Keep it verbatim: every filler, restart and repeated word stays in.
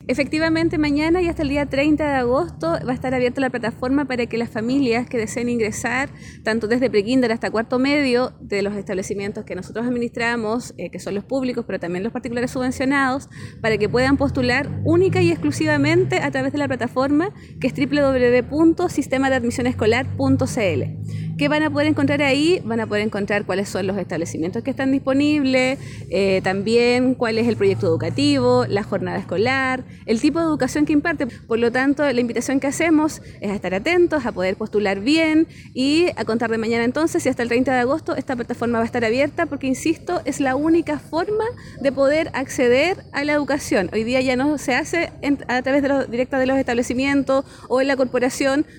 Efectivamente, mañana y hasta el día treinta de agosto va a estar abierta la plataforma para que las familias que deseen ingresar, tanto desde prekinder hasta cuarto medio, de los establecimientos que nosotros administramos, eh, que son los públicos, pero también los particulares subvencionados, para que puedan postular única y exclusivamente a través de la plataforma, que es doble u doble u doble u punto sistema de admisión escolar punto c l. ¿Qué van a poder encontrar ahí? Van a poder encontrar cuáles son los establecimientos que están disponibles, eh, también cuál es el proyecto educativo, la jornada escolar, el tipo de educación que imparte. Por lo tanto, la invitación que hacemos es a estar atentos, a poder postular bien y a contar de mañana entonces y hasta el treinta de agosto esta plataforma va a estar abierta porque, insisto, es la única forma de poder acceder a la educación. Hoy día ya no se hace en, a través de los directos de los establecimientos o en la corporación,